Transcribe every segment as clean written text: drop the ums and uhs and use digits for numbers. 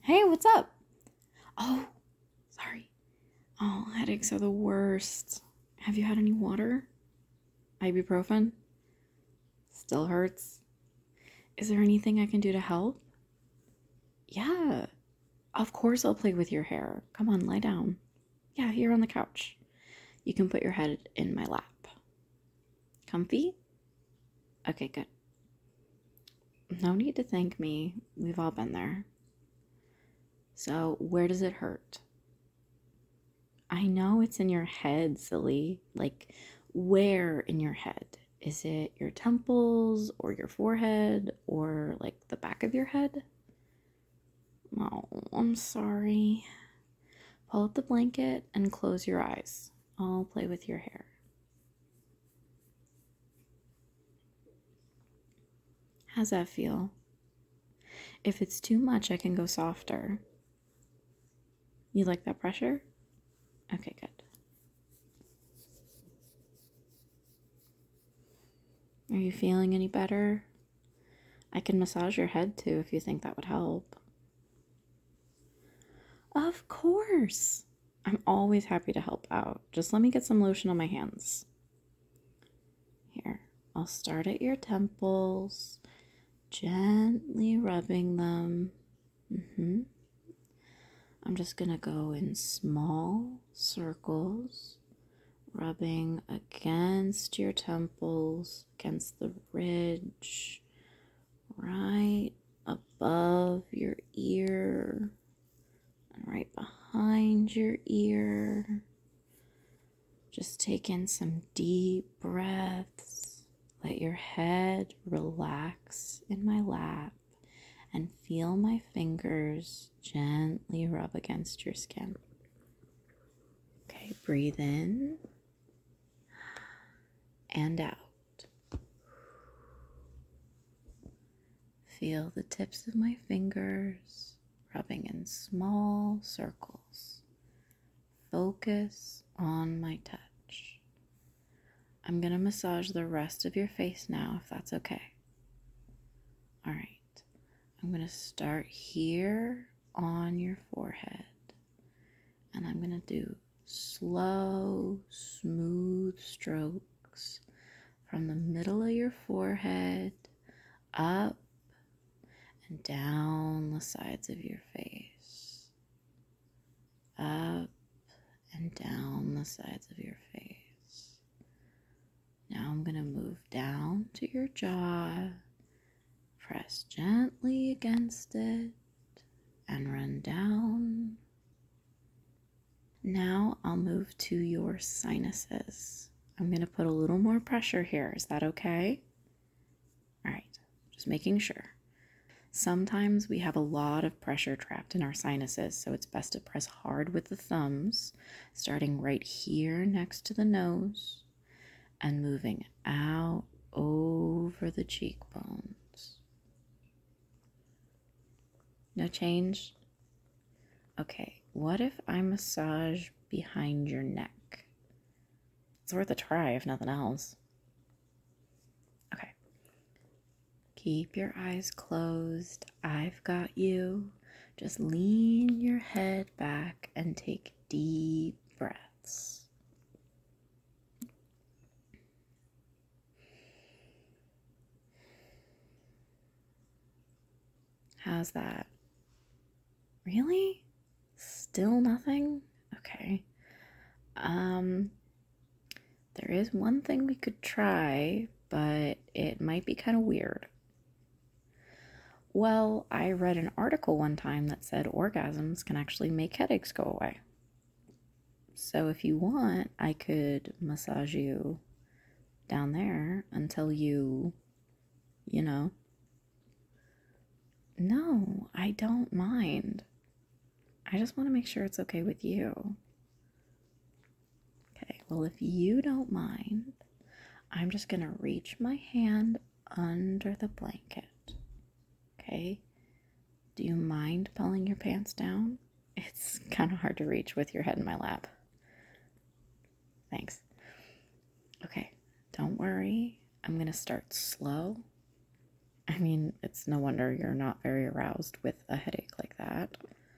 Hey, what's up? Oh, sorry. Oh, headaches are the worst. Have you had any water? Ibuprofen? Still hurts? Is there anything I can do to help? Yeah, of course I'll play with your hair. Come on, lie down. Yeah, here on the couch. You can put your head in my lap. Comfy? Okay, good. No need to thank me. We've all been there. So, where does it hurt? I know it's in your head, silly. Like, where in your head? Is it your temples or your forehead or like the back of your head? Oh, I'm sorry. Pull up the blanket and close your eyes. I'll play with your hair. How's that feel? If it's too much, I can go softer. You like that pressure? Okay, good. Are you feeling any better? I can massage your head too if you think that would help. Of course. I'm always happy to help out. Just let me get some lotion on my hands. Here, I'll start at your temples, gently rubbing them. I'm just gonna go in small circles, rubbing against your temples, against the ridge, right above your ear, and right behind your ear. Just take in some deep breaths. Let your head relax in my lap and feel my fingers gently rub against your skin. Okay, breathe in and out. Feel the tips of my fingers rubbing in small circles. Focus on my touch. I'm going to massage the rest of your face now, if that's okay. All right. I'm going to start here on your forehead. And I'm going to do slow, smooth strokes from the middle of your forehead up and down the sides of your face. Up and down the sides of your face. Now I'm going to move down to your jaw. Press gently against it and run down. Now I'll move to your sinuses. I'm going to put a little more pressure here. Is that okay? All right, just making sure. Sometimes we have a lot of pressure trapped in our sinuses, so it's best to press hard with the thumbs, starting right here next to the nose and moving out over the cheekbones. No change? Okay, what if I massage behind your neck? It's worth a try if nothing else. Okay. Keep your eyes closed. I've got you. Just lean your head back and take deep breaths. How's that? Really? Still nothing? Okay. There is one thing we could try, but it might be kind of weird. Well, I read an article one time that said orgasms can actually make headaches go away. So if you want, I could massage you down there until you know. No, I don't mind. I just want to make sure it's okay with you. Okay, well, if you don't mind, I'm just going to reach my hand under the blanket. Okay? Do you mind pulling your pants down? It's kind of hard to reach with your head in my lap. Thanks. Okay, don't worry. I'm going to start slow. I mean, it's no wonder you're not very aroused with a headache like that.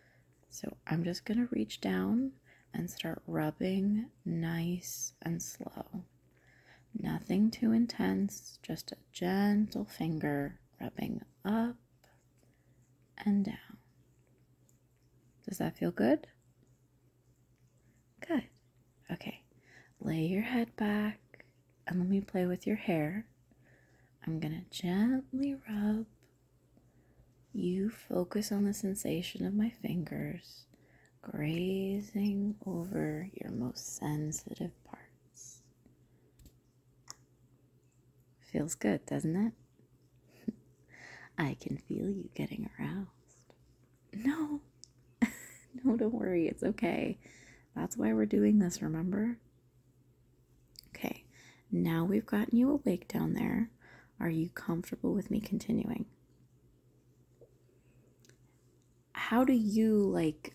So I'm just going to reach down and start rubbing nice and slow. Nothing too intense, just a gentle finger rubbing up and down. Does that feel good? Good. Okay. Lay your head back and let me play with your hair. I'm going to gently rub. You focus on the sensation of my fingers grazing over your most sensitive parts. Feels good, doesn't it? I can feel you getting aroused. No, no, don't worry, it's okay. That's why we're doing this, remember? Okay, now we've gotten you awake down there. Are you comfortable with me continuing? How do you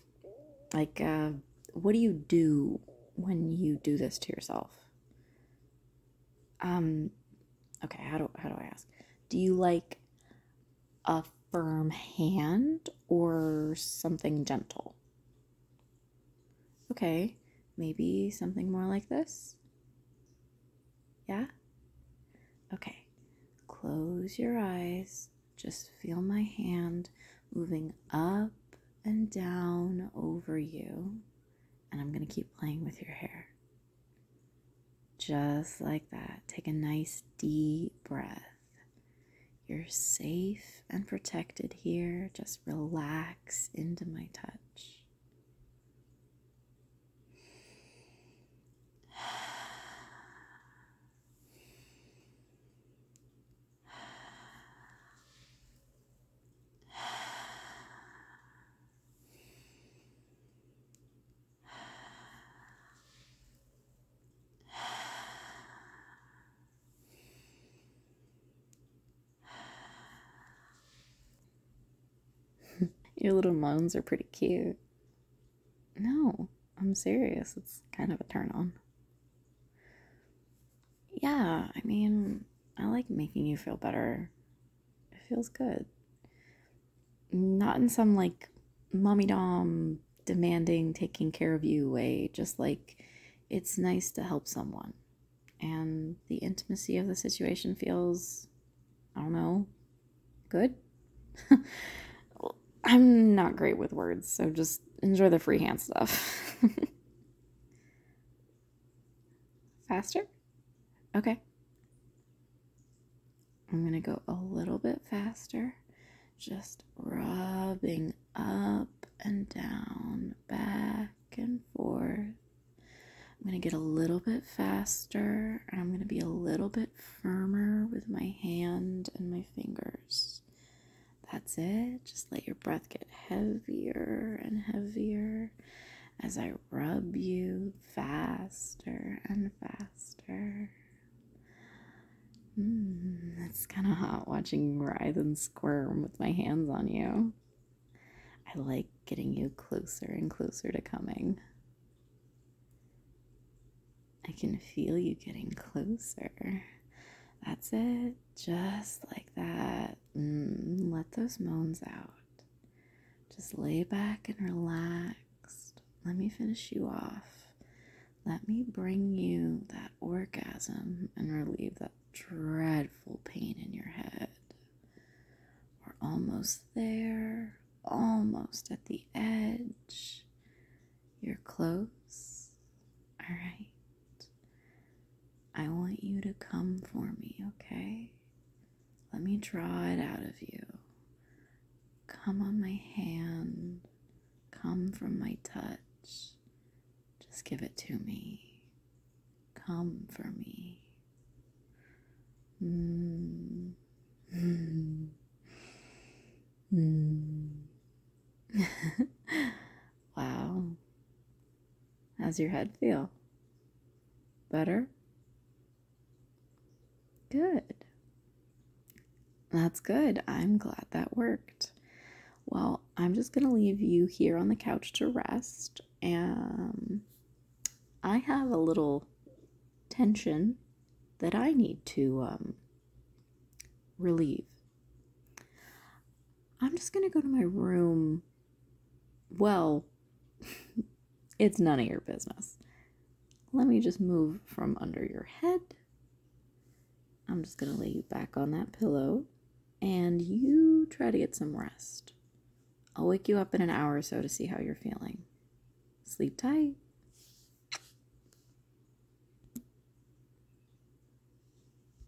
what do you do when you do this to yourself? Okay, how do I ask? Do you like a firm hand or something gentle? Okay, maybe something more like this? Yeah? Okay, close your eyes. Just feel my hand moving up and down over you. And I'm going to keep playing with your hair. Just like that. Take a nice deep breath. You're safe and protected here. Just relax into my touch. Your little moans are pretty cute. No, I'm serious. It's kind of a turn on. Yeah, I mean, I like making you feel better. It feels good. Not in some like mommy dom demanding taking care of you way, just like it's nice to help someone. And the intimacy of the situation feels, I don't know, good. I'm not great with words, so just enjoy the freehand stuff. Faster? Okay. I'm going to go a little bit faster. Just rubbing up and down, back and forth. I'm going to get a little bit faster, and I'm going to be a little bit firmer with my hand and my fingers. That's it. Just let your breath get heavier and heavier as I rub you faster and faster. It's kind of hot watching you writhe and squirm with my hands on you. I like getting you closer and closer to coming. I can feel you getting closer. That's it. Just like that. Let those moans out. Just lay back and relax. Let me finish you off. Let me bring you that orgasm and relieve that dreadful pain in your head. We're almost there. Almost at the edge. You're close. All right. I want you to come for me, okay? Let me draw it out of you. Come on my hand. Come from my touch. Just give it to me. Come for me. Wow. How's your head feel? Better? Good. That's good. I'm glad that worked. Well, I'm just going to leave you here on the couch to rest. And I have a little tension that I need to relieve. I'm just going to go to my room. Well, It's none of your business. Let me just move from under your head. I'm just going to lay you back on that pillow and you try to get some rest. I'll wake you up in an hour or so to see how you're feeling. Sleep tight.